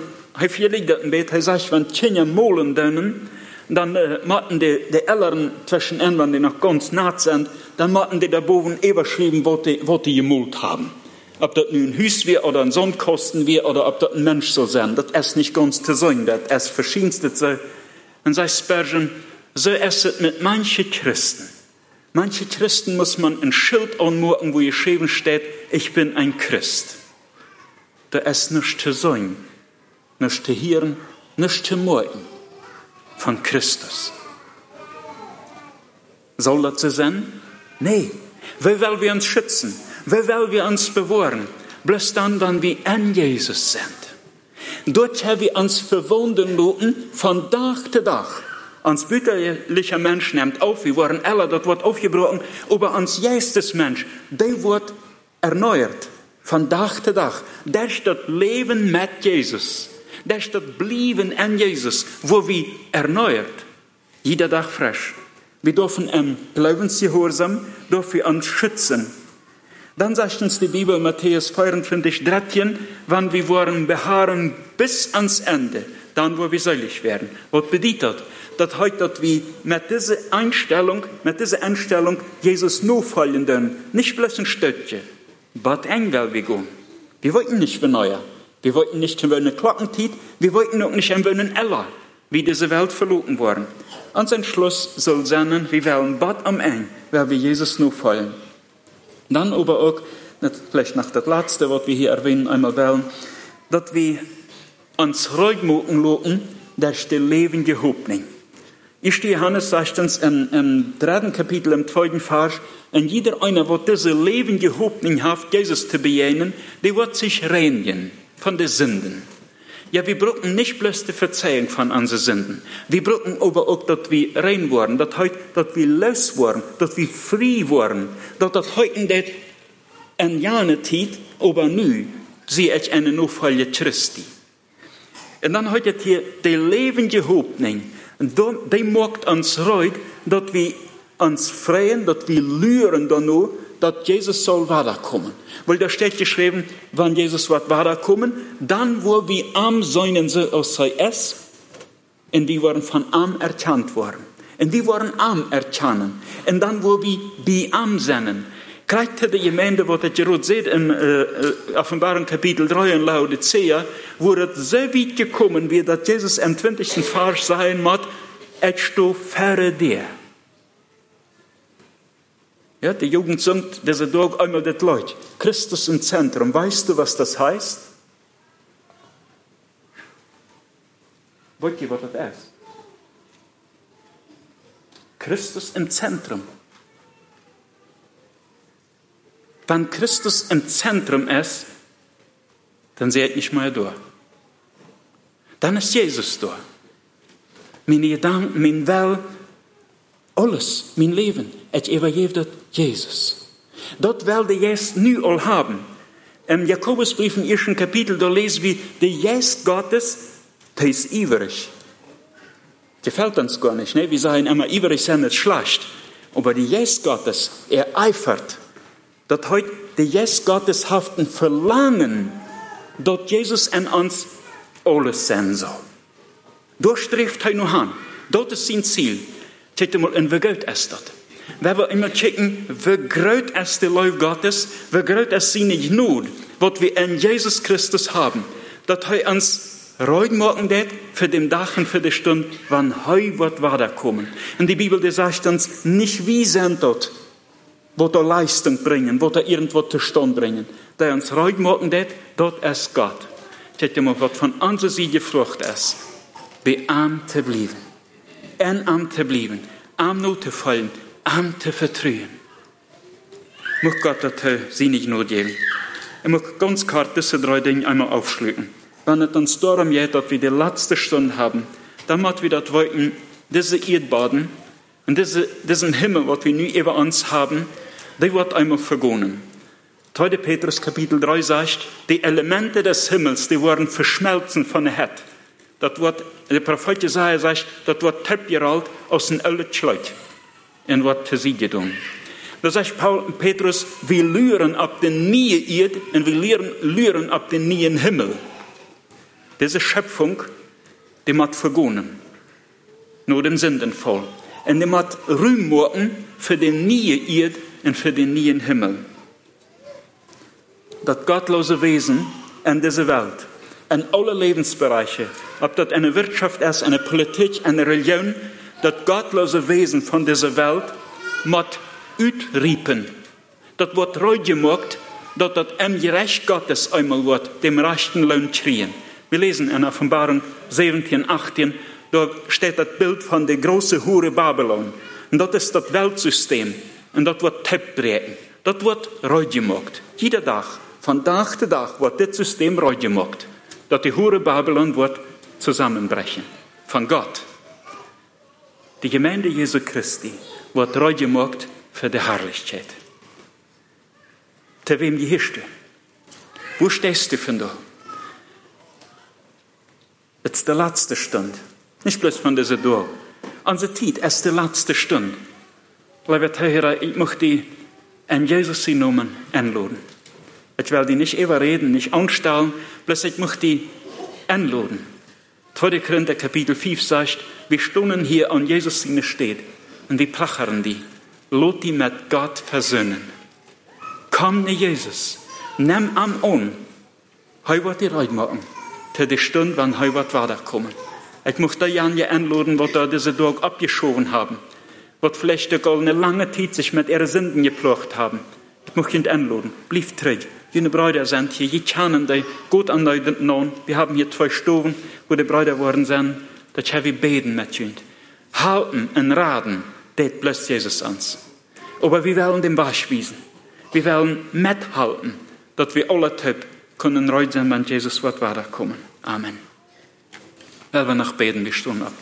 Kinder molen dürfen, dann machen die Älteren zwischen ihnen, wenn die noch ganz nah sind, dann machen die da oben überschreiben, was die gemult haben. Ob das nun ein Haus wäre oder ein Sandkasten wäre oder ob das ein Mensch soll sein, das ist nicht ganz zu sagen, das ist verschiedenste so. Dann sagt Spurgeon, so ist es mit manchen Christen. Manche Christen muss man ein Schild anmachen, wo geschrieben steht, ich bin ein Christ. Da ist nichts zu sagen, nichts zu hören, nichts zu merken von Christus. Soll das so sein? Nee. Wie wollen wir uns schützen? Wie wollen wir uns bewahren? Bloß dann, wenn wir in Jesus sind. Dort haben wir uns verwunden lassen, von Tag zu Tag. Uns bütterlicher Mensch nimmt auf, wir waren alle, das wird aufgebrochen, aber uns Geistesmensch, der wird erneuert, von Tag zu Tag. Durch das Leben mit Jesus, durch das Bleiben in Jesus, wo wir erneuert, jeder Tag frisch. Wir dürfen im Glaubensgehorsam, dürfen wir uns schützen. Dann sagt uns die Bibel, Matthäus 24, 13, wenn wir wollen beharren bis ans Ende, dann wo wir selig werden. Was bedeutet das? Das heißt, dass wir mit dieser Einstellung Jesus nachfolgen dürfen. Nicht bloß ein Stückchen, aber eng will wir gehen. Wir wollten nicht verneuern. Wir wollten nicht in eine Glockentiet, wir wollten auch nicht in einen Eller, wie diese Welt verloren worden. Und sein Schluss soll sein, wir wollen Bad am Eng, weil wir Jesus nachfolgen. Dann aber auch, vielleicht noch das Letzte, was wir hier erwähnen, einmal wollen, dass wir uns ruhig machen lassen, durch die lebende Hoffnung. Johannes sagt uns im 3. Kapitel, im 2. Vers, und jeder einer, der diese lebende Hoffnung hat, Jesus zu bejahen, der wird sich reinigen von den Sünden. Ja, wir brauchen nicht bloß die Verzeihung von unseren Sünden. Wir brauchen aber auch, dass wir rein werden, dass wir los werden, dass wir frei werden, dass das heute nicht in jener Zeit, aber nu, sehe ich eine Nachfolge Christi. Und dann hat es hier die lebende Hoffnung. Und die macht uns reut, dass wir uns freuen, dass wir lüren danach, dass Jesus soll weiterkommen. Weil da steht geschrieben, wenn Jesus wird weiterkommen, dann wo wir arm sein so aus sei es, und wir waren von arm erkannt worden. Und wir waren arm erkannt. Und dann wo wir bei arm sind, kriegt die Gemeinde, was ihr gerade seht, in Offenbarung Kapitel 3 in Laodicea, wo es so weit gekommen wird, dass Jesus am 20. Vers sagen muss, ich stehe vor dir. Ja, die Jugend singt diese Tag einmal das Lied. Christus im Zentrum. Weißt du, was das heißt? Wollt ihr, was das ist? Christus im Zentrum. Wenn Christus im Zentrum ist, dann seid nicht mehr da. Dann ist Jesus da. Meine Gedanken, mein Will, alles, mein Leben, het übergeeft Jesus. Dat wil de Geest nu al haben. Im Jakobusbrief im 1. Kapitel, da lesen wir, der Geist Gottes, der ist ivrig. Gefällt uns gar nicht, ne? Wir sagen immer, ivrig sein ist schlecht. Aber der Geist Gottes, er eifert. Dat heute der Geist Gottes hat ein Verlangen, dass Jesus an uns alles sein soll. Da strebt er noch an. Das ist sein Ziel. Seht mal, und wie groß ist das? Wenn wir immer checken, wie groß ist die Liebe Gottes, wie groß ist seine Gnade, was wir in Jesus Christus haben, dass er uns reut machen wird für den Tag und für die Stunde, wann er wird weiterkommen. Und die Bibel, die sagt uns, nicht wie sind dort, wo er Leistung bringen, wo er irgendwo zustande bringen. Der uns reut machen wird, dort ist Gott. Seht mal, was von unserer Seite gefrucht ist. Bearm zu bleiben. Arm zu bleiben. Arm nur zu fallen. Arm zu vertrauen. Muss Gott das sie nicht nur geben. Ich muss ganz kurz diese 3 Dinge einmal aufschlügen. Wenn es uns darum geht, dass wir die letzte Stunde haben, dann müssen wir das wollten, diese Erdbaden und diesen Himmel, was wir nu über uns haben, der wird einmal vergonnen. 2. Petrus Kapitel 3 sagt, die Elemente des Himmels, die wurden verschmelzen von der Erde. Das wird, der Prophet Jesaja sagt, das wird abgerollt aus dem alten Schleut und wird zu sie getan. Da sagt Petrus, wir lüren ab den neuen Erde und wir lüren ab den neuen Himmel. Diese Schöpfung, die muss vergonnen. Nur dem Sündenfall. Und die muss Ruhm machen für den neuen Erde und für den neuen Himmel. Das gottlose Wesen in dieser Welt, in alle Lebensbereiche, ob das eine Wirtschaft ist, eine Politik, eine Religion, das gottlose Wesen von dieser Welt muss utriepen. Das wird reut gemacht, dass das im Gerecht Gottes einmal wird, dem rechten Lohn kriegen. Wir lesen in Offenbarung 17, 18, da steht das Bild von der großen Hure Babylon. Und das ist das Weltsystem. Und das wird abbreken. Das wird reut gemacht. Jeder Tag, von Tag zu Tag, wird das System reut gemacht. Dass die Hure Babylon wird zusammenbrechen. Von Gott. Die Gemeinde Jesu Christi wird reut gemacht für die Herrlichkeit. Zu wem gehörst du? Wo stehst du von da? Es ist die letzte Stunde. Nicht bloß von dieser Tag. Unsere Zeit ist die letzte Stunde. Liebe Hörer, ich möchte die in Jesus Namen einladen. Ich will die nicht überreden, nicht anstellen, bloß ich möchte die einladen. 2. Korinther Kapitel 5 sagt, wir stehen hier an Jesus Sinne steht und wir plachern die. Lot die mit Gott versöhnen. Komm nach Jesus, nimm am an. Heu wird die Reut machen, zu der Stunde, wann heu wird weiterkommen. Ich möchte die einladen, was da diese Tag abgeschoben haben. Was vielleicht auch eine lange Zeit sich mit ihren Sünden geplagt haben. Ich möchte ihn einladen. Blieb treu. Jene Brüder sind hier. Die kennen die gut an den Namen. Wir haben hier 2 Stufen, wo die Brüder worden sind. Das haben wir beten mit ihnen. Halten und raten, das blößt Jesus uns. Aber wir wollen dem Beispielen. Wir wollen mithalten, dass wir alle Typ können reut sein, wenn Jesus wird weiterkommen. Amen. Weil wir noch beten, wir stehen ab.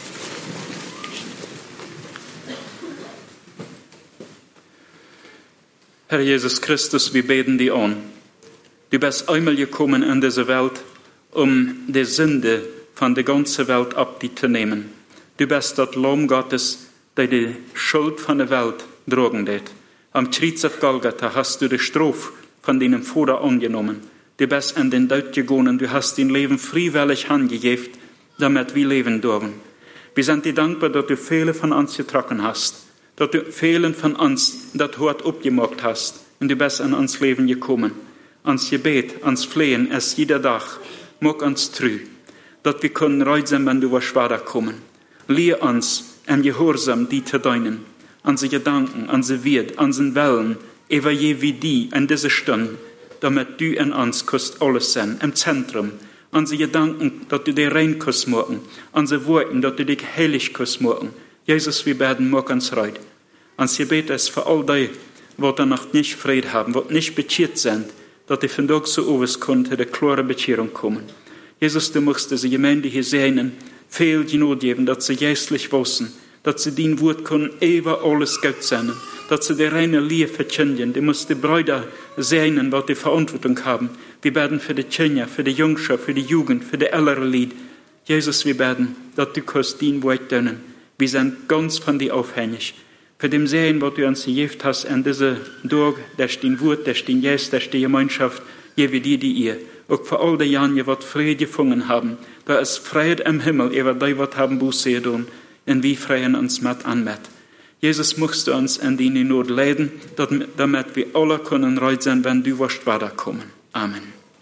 Herr Jesus Christus, wir beten dich an. Du bist einmal gekommen in diese Welt, um die Sünde von der ganzen Welt ab, die zu nehmen. Du bist das Lamm Gottes, der die Schuld von der Welt drogen wird. Am Kreuz auf Golgatha hast du die Strafe von deinem Vater angenommen. Du bist in den Tod gegangen, du hast dein Leben freiwillig angegeben, damit wir leben dürfen. Wir sind dir dankbar, dass du viele von uns getroffen hast, dass du vielen von uns das Hort abgemacht hast und du bist in uns Leben gekommen. Ans Gebet, ans Flehen, es jeder Tag, mag uns treu, dass wir können reut sein, wenn du was schwerer kommen. Lehr uns im Gehorsam, die zu deinen, an sie Gedanken, an sie Wert, an sie Wellen, ever je wie die in dieser Stunde, damit du in uns kannst alles sein, im Zentrum, an sie Gedanken, dass du dich rein kannst machen, an sie Worten, dass du dich heilig kannst machen. Jesus, wir werden mag uns reut. Ans Gebet ist für all die, die danach nicht Frieden haben, die nicht bekehrt sind, dass die von dort so oben konnte, der klare Bekehrung kommen. Jesus, du musst diese Gemeinde hier sehen, viel Gnade geben, dass sie geistlich wissen, dass sie dein Wort können, ewig alles Gott sein, dass sie die reine Liebe verkündigen. Du musst die Brüder sehen, was die Verantwortung haben. Wir werden für die Kinder, für die Jungschaft, für die Jugend, für die ältere Lied. Jesus, wir werden, dass du kannst dein Wort tun. Wir sind ganz von dir aufhängig. Für dem Sehen, was du uns gegeben hast, an diese Tag, da ist dein Wort, da ist dein Geist, da ist die Gemeinschaft, gebe dir die ihr. Auch für all die Jahre, die Friede gefunden haben. Da ist Friede im Himmel, über die, die haben Buße getan. Und wir freuen uns mit an mit. Jesus, musst du uns in die Not leiden, damit wir alle können reut sein, wenn du wirst weiterkommen. Amen.